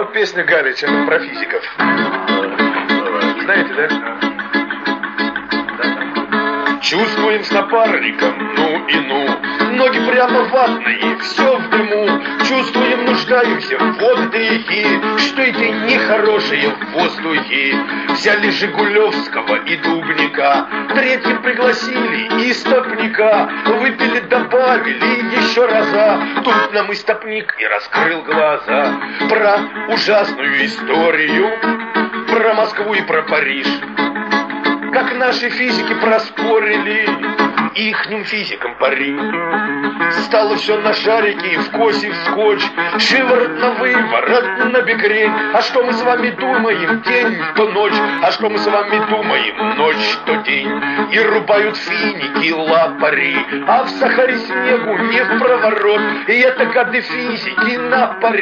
Вот песня Галича про физиков. Знаете, да? Чувствуем с напарником, ну и ну. Ноги прямо ватные, все в дыму. Чувствуем, нуждаемся в воздухе. Что эти нехорошие в воздухе. Взяли Жигулевского и Дубника. Третьим пригласили истопника. Выпили, добавили еще раза. Тут нам истопник и раскрыл глаза. Про ужасную историю. Про Москву и про Париж. Как наши физики проспорили ихним физикам пари. Стало все на шарике, в косе, в скотч, шиворот на выворот, на бекрень. А что мы с вами думаем, день то ночь, а что мы с вами думаем, ночь то день. И рубают финики, лапари, а в Сахаре снегу не в проворот. И это гады физики на паре.